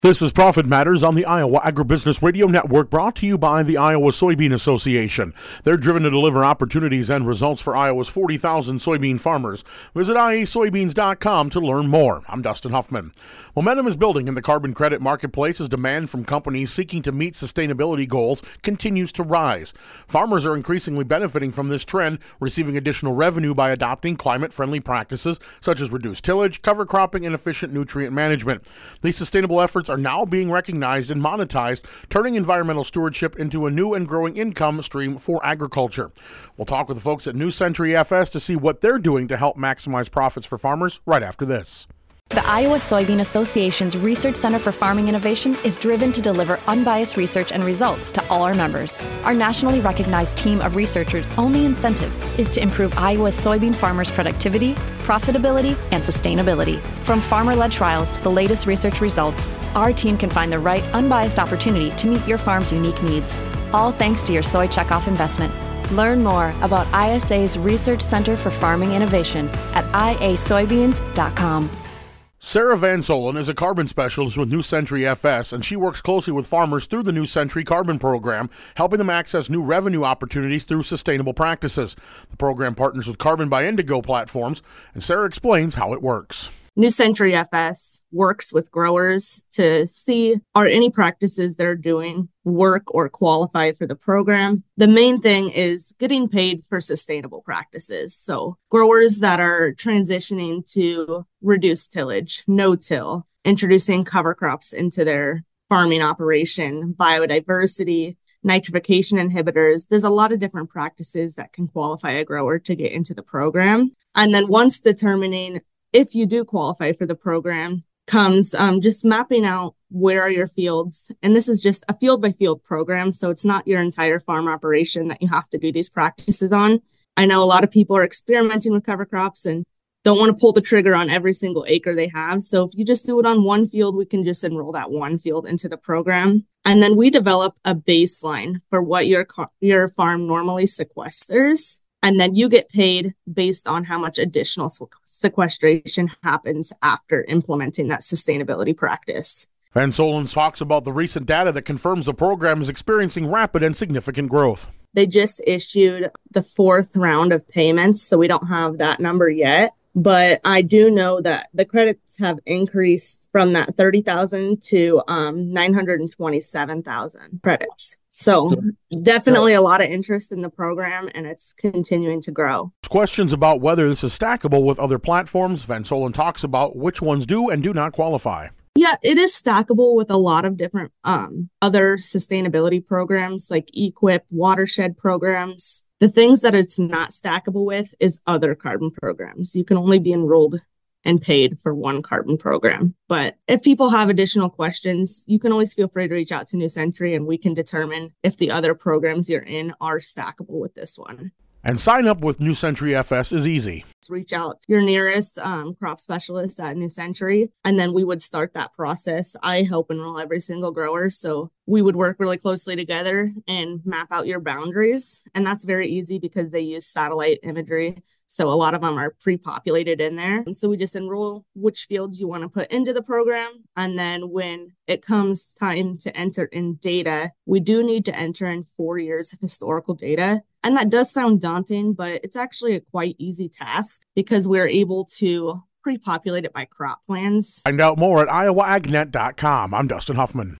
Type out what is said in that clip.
This is Profit Matters on the Iowa Agribusiness Radio Network, brought to you by the Iowa Soybean Association. They're driven to deliver opportunities and results for Iowa's 40,000 soybean farmers. Visit iasoybeans.com to learn more. I'm Dustin Huffman. Momentum is building in the carbon credit marketplace as demand from companies seeking to meet sustainability goals continues to rise. Farmers are increasingly benefiting from this trend, receiving additional revenue by adopting climate-friendly practices such as reduced tillage, cover cropping, and efficient nutrient management. These sustainable efforts are now being recognized and monetized, turning environmental stewardship into a new and growing income stream for agriculture. We'll talk with the folks at New Century FS to see what they're doing to help maximize profits for farmers right after this. The Iowa Soybean Association's Research Center for Farming Innovation is driven to deliver unbiased research and results to all our members. Our nationally recognized team of researchers' only incentive is to improve Iowa's soybean farmers' productivity, profitability, and sustainability. From farmer-led trials to the latest research results, our team can find the right unbiased opportunity to meet your farm's unique needs. All thanks to your soy checkoff investment. Learn more about ISA's Research Center for Farming Innovation at iasoybeans.com. Sarah Van Solen is a carbon specialist with New Century FS, and she works closely with farmers through the New Century Carbon Program, helping them access new revenue opportunities through sustainable practices. The program partners with Carbon by Indigo platforms, and Sarah explains how it works. New Century FS works with growers to see are any practices they're doing work or qualify for the program. The main thing is getting paid for sustainable practices. So growers that are transitioning to reduced tillage, no-till, introducing cover crops into their farming operation, biodiversity, nitrification inhibitors. There's a lot of different practices that can qualify a grower to get into the program. And then once determining if you do qualify for the program, comes just mapping out where are your fields. And this is just a field by field program. So it's not your entire farm operation that you have to do these practices on. I know a lot of people are experimenting with cover crops and don't want to pull the trigger on every single acre they have. So if you just do it on one field, we can just enroll that one field into the program. And then we develop a baseline for what your farm normally sequesters. And then you get paid based on how much additional sequestration happens after implementing that sustainability practice. Van Solen talks about the recent data that confirms the program is experiencing rapid and significant growth. They just issued the fourth round of payments, so we don't have that number yet. But I do know that the credits have increased from that 30,000 to 927,000 credits. So definitely a lot of interest in the program, and it's continuing to grow. Questions about whether this is stackable with other platforms. Van Solen talks about which ones do and do not qualify. Yeah, it is stackable with a lot of different other sustainability programs like EQIP, watershed programs. The things that it's not stackable with is other carbon programs. You can only be enrolled and paid for one carbon program. But if people have additional questions, you can always feel free to reach out to New Century and we can determine if the other programs you're in are stackable with this one. And sign up with New Century FS is easy. Reach out to your nearest crop specialist at New Century, and then we would start that process. I help enroll every single grower, so we would work really closely together and map out your boundaries. And that's very easy because they use satellite imagery. So a lot of them are pre-populated in there. And so we just enroll which fields you want to put into the program. And then when it comes time to enter in data, we do need to enter in 4 years of historical data. And that does sound daunting, but it's actually a quite easy task because we're able to pre-populate it by crop plans. Find out more at iowaagnet.com. I'm Dustin Huffman.